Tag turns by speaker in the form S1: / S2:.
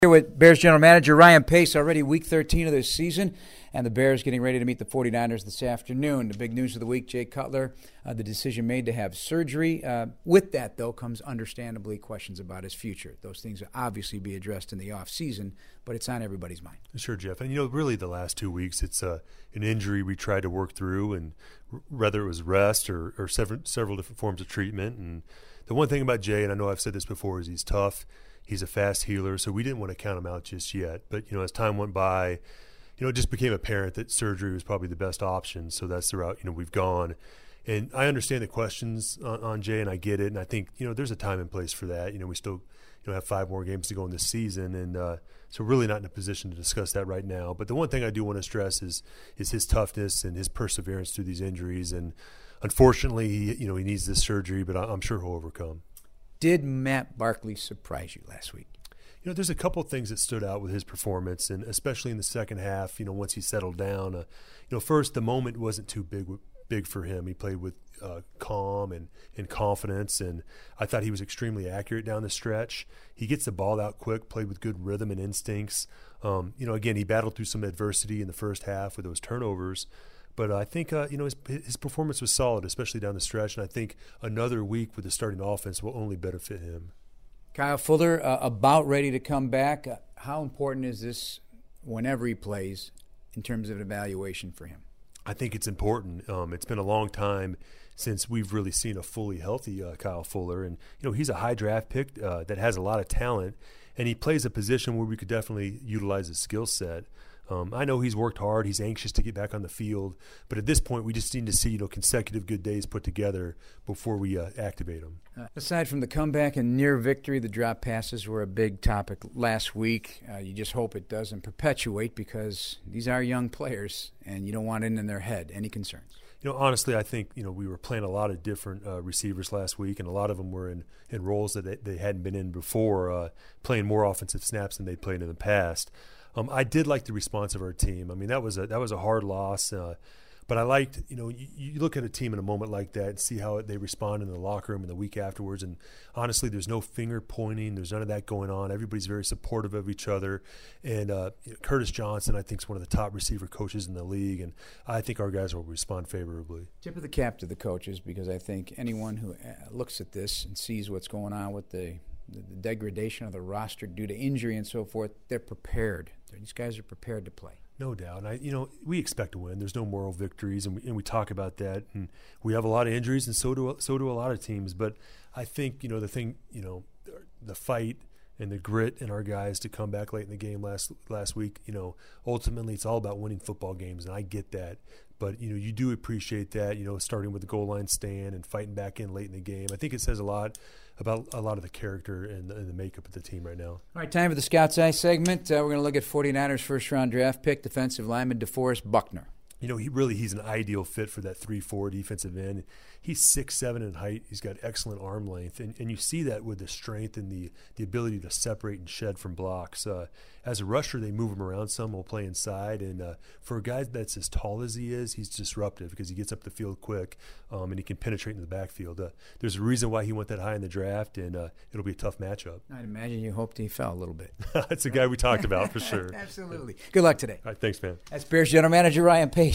S1: Here with Bears general manager Ryan Pace, already week 13 of this season, and the Bears getting ready to meet the 49ers this afternoon. The big news of the week, Jay Cutler, the decision made to have surgery. With that, though, comes understandably questions about his future. Those things will obviously be addressed in the offseason, but it's on everybody's mind.
S2: Sure, Jeff. And, really the last 2 weeks, it's an injury we tried to work through, and whether it was rest or several different forms of treatment. And the one thing about Jay, and I know I've said this before, is he's tough. He's a fast healer, so we didn't want to count him out just yet. But, as time went by, it just became apparent that surgery was probably the best option. So that's the route, we've gone. And I understand the questions on Jay, and I get it. And I think, there's a time and place for that. We still, have 5 more games to go in this season. And so really not in a position to discuss that right now. But the one thing I do want to stress is his toughness and his perseverance through these injuries. And unfortunately, he needs this surgery, but I'm sure he'll overcome.
S1: Did Matt Barkley surprise you last week?
S2: There's a couple of things that stood out with his performance, and especially in the second half, once he settled down. First, the moment wasn't too big for him. He played with calm and confidence, and I thought he was extremely accurate down the stretch. He gets the ball out quick, played with good rhythm and instincts. Again, he battled through some adversity in the first half with those turnovers. But I think, his performance was solid, especially down the stretch, and I think another week with the starting offense will only benefit him.
S1: Kyle Fuller, about ready to come back. How important is this whenever he plays in terms of evaluation for him?
S2: I think it's important. It's been a long time since we've really seen a fully healthy Kyle Fuller. And, he's a high draft pick that has a lot of talent, and he plays a position where we could definitely utilize his skill set. I know he's worked hard. He's anxious to get back on the field. But at this point, we just need to see consecutive good days put together before we activate him.
S1: Aside from the comeback and near victory, the drop passes were a big topic last week. You just hope it doesn't perpetuate because these are young players, and you don't want it in their head. Any concerns?
S2: Honestly, I think, we were playing a lot of different receivers last week, and a lot of them were in roles that they hadn't been in before, playing more offensive snaps than they'd played in the past. I did like the response of our team. I mean, that was a hard loss, but I liked, you look at a team in a moment like that and see how they respond in the locker room in the week afterwards. And honestly, there's no finger pointing. There's none of that going on. Everybody's very supportive of each other. And Curtis Johnson, I think, is one of the top receiver coaches in the league, and I think our guys will respond favorably.
S1: Tip of the cap to the coaches, because I think anyone who looks at this and sees what's going on with the degradation of the roster due to injury and so forth, they're prepared. These guys are prepared to play.
S2: No doubt. And we expect to win. There's no moral victories, and we talk about that. And we have a lot of injuries, and so do a lot of teams. But I think, the thing, the fight and the grit in our guys to come back late in the game last week, ultimately it's all about winning football games, and I get that. But, you do appreciate that, starting with the goal line stand and fighting back in late in the game. I think it says a lot about a lot of the character and the makeup of the team right now.
S1: All right, time for the Scout's Eye segment. We're going to look at 49ers first-round draft pick, defensive lineman DeForest Buckner.
S2: He's an ideal fit for that 3-4 defensive end. He's 6'7" in height. He's got excellent arm length, and you see that with the strength and the ability to separate and shed from blocks. As a rusher, they move him around some. He'll play inside, and for a guy that's as tall as he is, he's disruptive because he gets up the field quick, and he can penetrate in the backfield. There's a reason why he went that high in the draft, and it'll be a tough matchup.
S1: I'd imagine you hoped he fell a little bit.
S2: That's a guy we talked about for sure.
S1: Absolutely. Good luck today.
S2: All right, thanks, man.
S1: That's Bears general manager Ryan Pace.